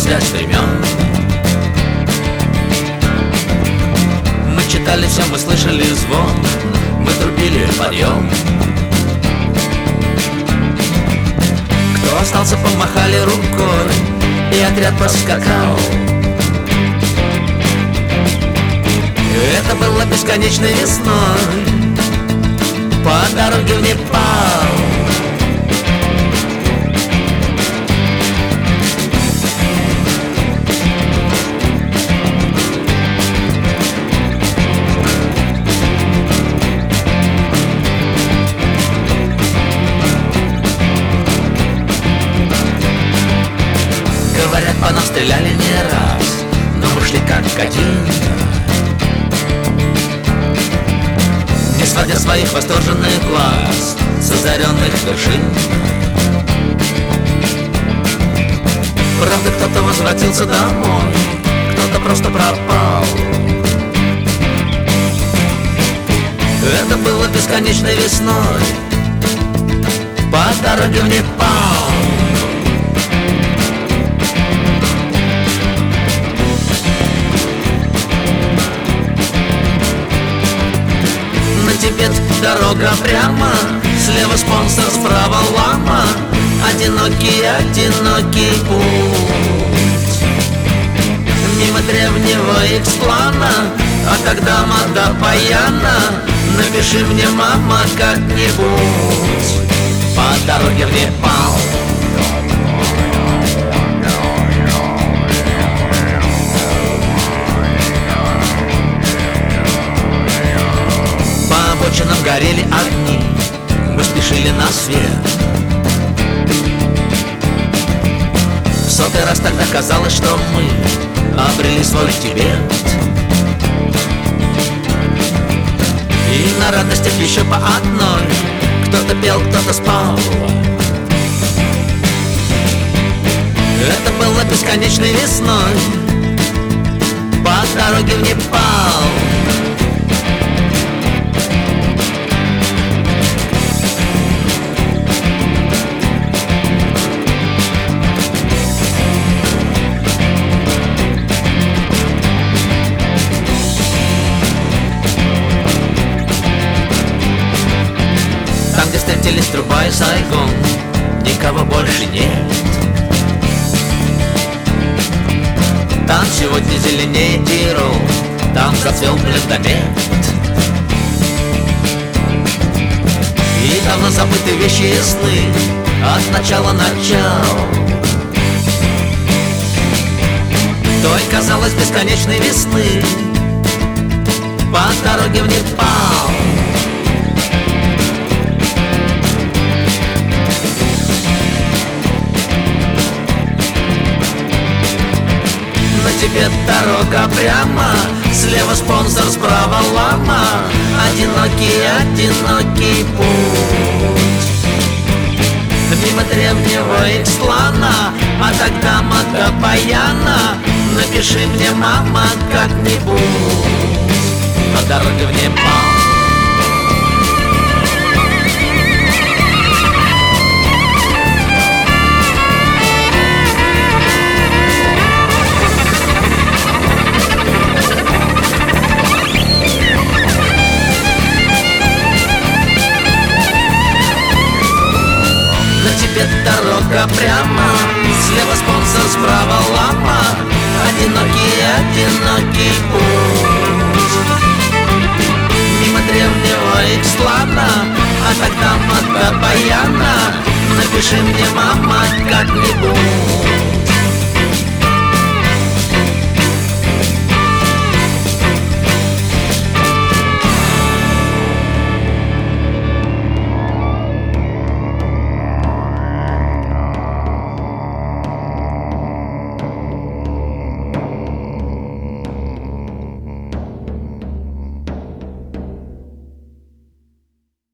связь времен. Мы читали все, мы слышали звон, мы трубили подъем. Кто остался, помахали рукой, и отряд поскакал. Это было бесконечной весной, по дороге в Непал. Говорят, по нам стреляли не раз, но мы шли как один, не сводя своих восторженных глаз с озаренных вершин. Правда, кто-то возвратился домой, кто-то просто пропал. Это было бесконечной весной, по дороге в Непал. Тибет дорога прямо, слева спонсор, справа лама. Одинокий, одинокий путь мимо древнего Иксплана. А тогда до Баяна напиши мне, мама, как-нибудь по дороге в Непал. Нам горели огни, мы спешили на свет. В сотый раз тогда казалось, что мы обрели свой Тибет. И на радостях еще по одной, кто-то пел, кто-то спал. Это было бесконечной весной, по дороге в Непал. Встретились Труба и Сайгон, никого больше нет. Там сегодня зеленеет Тирол, там зацвел бледомет. И давно забыты вещи и сны от начала начал той, казалось, бесконечной весны, по дороге в Непал. Тебе дорога прямо, слева спонсор, справа лама. Одинокий, одинокий путь мимо древнего Иксплана. А тогда до Баяна напиши мне, мама, как-нибудь по дороге в Непал. Дорога прямо, слева спонсор, справа лама. Одинокий, одинокий путь мимо древнего Иксплана. А тогда до Баяна напиши мне, мама, как-нибудь